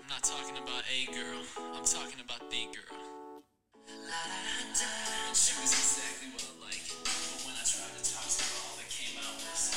not talking about a girl, I'm talking about the girl. She was exactly what I like, but when I tried to talk to her, all that came out was...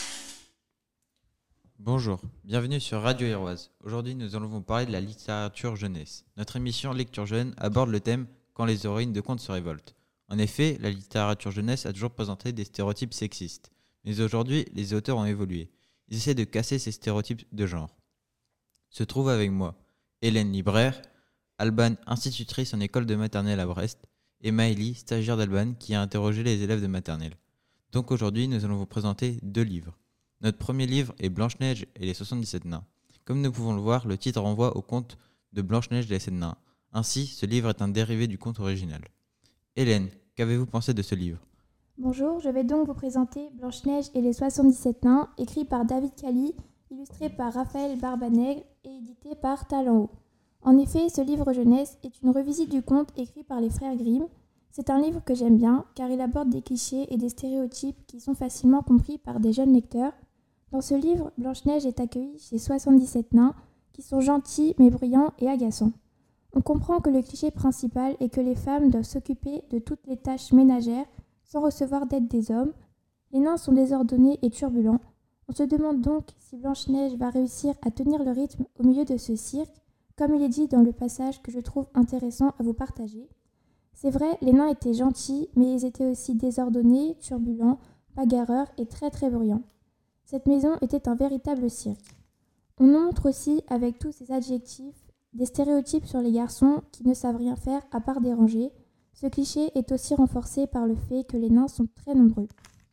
Bonjour, bienvenue sur Radio Héroise. Aujourd'hui, nous allons vous parler de la littérature jeunesse. Notre émission Lecture Jeune aborde le thème « Quand les héroïnes de contes se révoltent ». En effet, la littérature jeunesse a toujours présenté des stéréotypes sexistes. Mais aujourd'hui, les auteurs ont évolué. Ils essaient de casser ces stéréotypes de genre. Se trouve avec moi Hélène, libraire, Alban, institutrice en école de maternelle à Brest, et Maëlie, stagiaire d'Alban, qui a interrogé les élèves de maternelle. Donc aujourd'hui, nous allons vous présenter 2 livres. Notre premier livre est Blanche-Neige et les 77 nains. Comme nous pouvons le voir, le titre renvoie au conte de Blanche-Neige et les 7 nains. Ainsi, ce livre est un dérivé du conte original. Hélène, qu'avez-vous pensé de ce livre ? Bonjour, je vais donc vous présenter Blanche-Neige et les 77 nains, écrit par David Cali, illustré par Raphaël Barbanègre et édité par Talent Haut. En effet, ce livre jeunesse est une revisite du conte écrit par les frères Grimm. C'est un livre que j'aime bien car il aborde des clichés et des stéréotypes qui sont facilement compris par des jeunes lecteurs. Dans ce livre, Blanche-Neige est accueillie chez 77 nains qui sont gentils mais bruyants et agaçants. On comprend que le cliché principal est que les femmes doivent s'occuper de toutes les tâches ménagères sans recevoir d'aide des hommes. Les nains sont désordonnés et turbulents. On se demande donc si Blanche-Neige va réussir à tenir le rythme au milieu de ce cirque, comme il est dit dans le passage que je trouve intéressant à vous partager. C'est vrai, les nains étaient gentils, mais ils étaient aussi désordonnés, turbulents, bagarreurs et très très bruyants. Cette maison était un véritable cirque. On montre aussi, avec tous ces adjectifs, des stéréotypes sur les garçons qui ne savent rien faire à part déranger. Ce cliché est aussi renforcé par le fait que les nains sont très nombreux.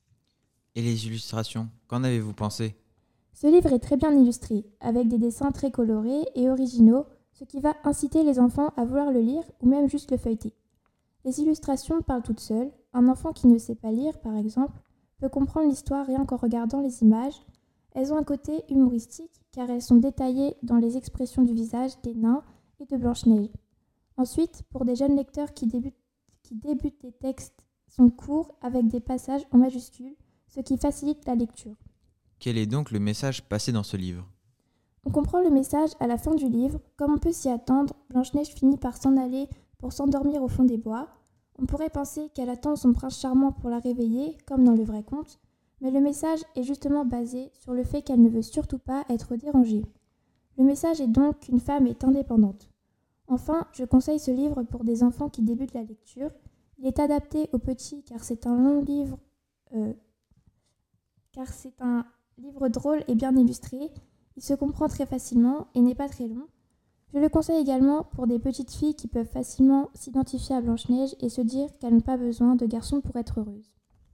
Et les illustrations, qu'en avez-vous pensé ? Ce livre est très bien illustré, avec des dessins très colorés et originaux, ce qui va inciter les enfants à vouloir le lire ou même juste le feuilleter. Les illustrations parlent toutes seules. Un enfant qui ne sait pas lire, par exemple, peut comprendre l'histoire rien qu'en regardant les images. Elles ont un côté humoristique car elles sont détaillées dans les expressions du visage des nains et de Blanche-Neige. Ensuite, pour des jeunes lecteurs qui débutent, les textes sont courts avec des passages en majuscules, ce qui facilite la lecture. Quel est donc le message passé dans ce livre ? On comprend le message à la fin du livre. Comme on peut s'y attendre, Blanche-Neige finit par s'en aller pour s'endormir au fond des bois. On pourrait penser qu'elle attend son prince charmant pour la réveiller, comme dans le vrai conte, mais le message est justement basé sur le fait qu'elle ne veut surtout pas être dérangée. Le message est donc qu'une femme est indépendante. Enfin, je conseille ce livre pour des enfants qui débutent la lecture. Il est adapté aux petits car c'est un long livre, drôle et bien illustré. Il se comprend très facilement et n'est pas très long. Je le conseille également pour des petites filles qui peuvent facilement s'identifier à Blanche-Neige et se dire qu'elles n'ont pas besoin de garçons pour être heureuses.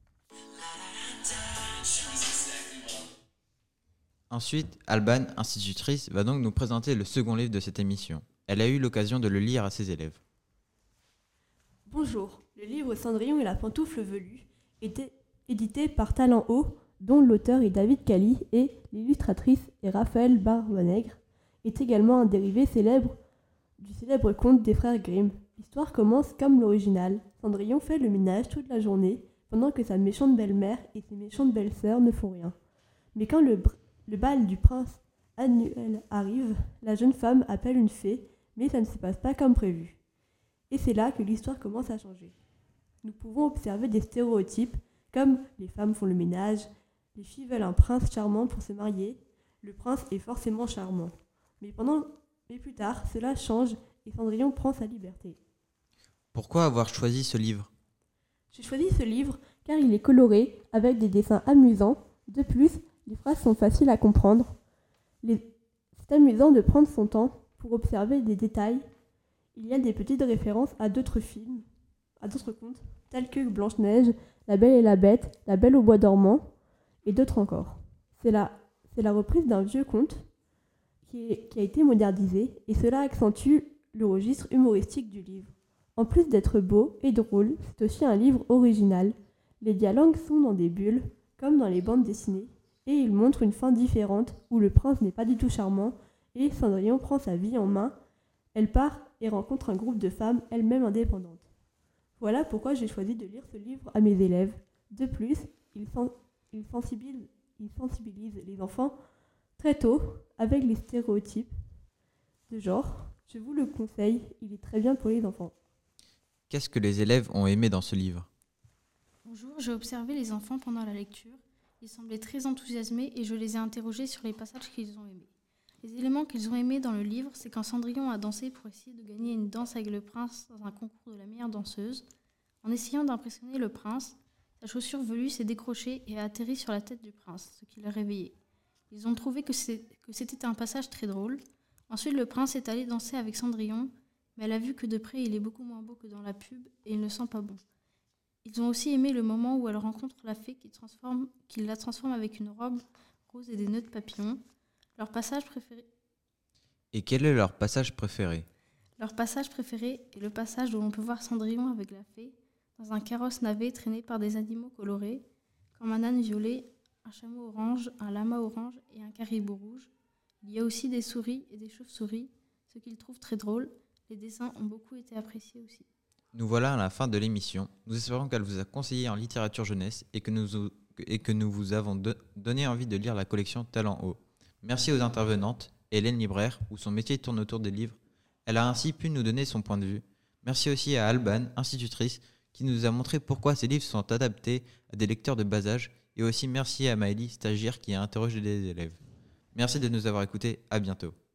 Ensuite, Alban, institutrice, va donc nous présenter le second livre de cette émission. Elle a eu l'occasion de le lire à ses élèves. Bonjour, le livre Cendrillon et la pantoufle velue était édité par Talent Haut, dont l'auteur est David Cali et l'illustratrice est Raphaël Barbanègre, est également un dérivé du célèbre conte des frères Grimm. L'histoire commence comme l'original. Cendrillon fait le ménage toute la journée, pendant que sa méchante belle-mère et ses méchantes belles-sœurs ne font rien. Mais quand le bal du prince annuel arrive, la jeune femme appelle une fée, mais ça ne se passe pas comme prévu. Et c'est là que l'histoire commence à changer. Nous pouvons observer des stéréotypes, comme les femmes font le ménage, les filles veulent un prince charmant pour se marier, le prince est forcément charmant. Mais plus tard, cela change et Cendrillon prend sa liberté. Pourquoi avoir choisi ce livre ? J'ai choisi ce livre car il est coloré, avec des dessins amusants. De plus, les phrases sont faciles à comprendre. C'est amusant de prendre son temps pour observer des détails. Il y a des petites références à d'autres films, à d'autres contes, tels que Blanche-Neige, La Belle et la Bête, La Belle au bois dormant, et d'autres encore. C'est la reprise d'un vieux conte qui a été modernisé, et cela accentue le registre humoristique du livre. En plus d'être beau et drôle, c'est aussi un livre original. Les dialogues sont dans des bulles, comme dans les bandes dessinées, et il montre une fin différente où le prince n'est pas du tout charmant et Cendrillon prend sa vie en main. Elle part et rencontre un groupe de femmes elles-mêmes indépendantes. Voilà pourquoi j'ai choisi de lire ce livre à mes élèves. De plus, il sensibilise les enfants très tôt avec les stéréotypes de genre Je vous le conseille, il est très bien pour les enfants. Qu'est-ce que les élèves ont aimé dans ce livre ? Bonjour, j'ai observé les enfants pendant la lecture. Ils semblaient très enthousiasmés et je les ai interrogés sur les passages qu'ils ont aimés. Les éléments qu'ils ont aimés dans le livre, c'est quand Cendrillon a dansé pour essayer de gagner une danse avec le prince dans un concours de la meilleure danseuse. En essayant d'impressionner le prince, sa chaussure velue s'est décrochée et a atterri sur la tête du prince, ce qui l'a réveillé. Ils ont trouvé que c'était un passage très drôle. Ensuite, le prince est allé danser avec Cendrillon, mais elle a vu que de près il est beaucoup moins beau que dans la pub et il ne sent pas bon. Ils ont aussi aimé le moment où elle rencontre la fée qui la transforme avec une robe rose et des nœuds de papillon. Leur passage préféré Et quel est leur passage préféré ? Leur passage préféré est le passage où l'on peut voir Cendrillon avec la fée dans un carrosse navet traîné par des animaux colorés, comme un âne violet, un chameau orange, un lama orange et un caribou rouge. Il y a aussi des souris et des chauves-souris, ce qu'ils trouvent très drôle. Les dessins ont beaucoup été appréciés aussi. Nous voilà à la fin de l'émission. Nous espérons qu'elle vous a conseillé en littérature jeunesse et que nous vous avons donné envie de lire la collection Talent Haut. Merci aux intervenantes, Hélène Libraire, où son métier tourne autour des livres. Elle a ainsi pu nous donner son point de vue. Merci aussi à Alban, institutrice, qui nous a montré pourquoi ces livres sont adaptés à des lecteurs de bas âge. Et aussi merci à Maëlie, stagiaire, qui a interrogé les élèves. Merci de nous avoir écoutés. À bientôt.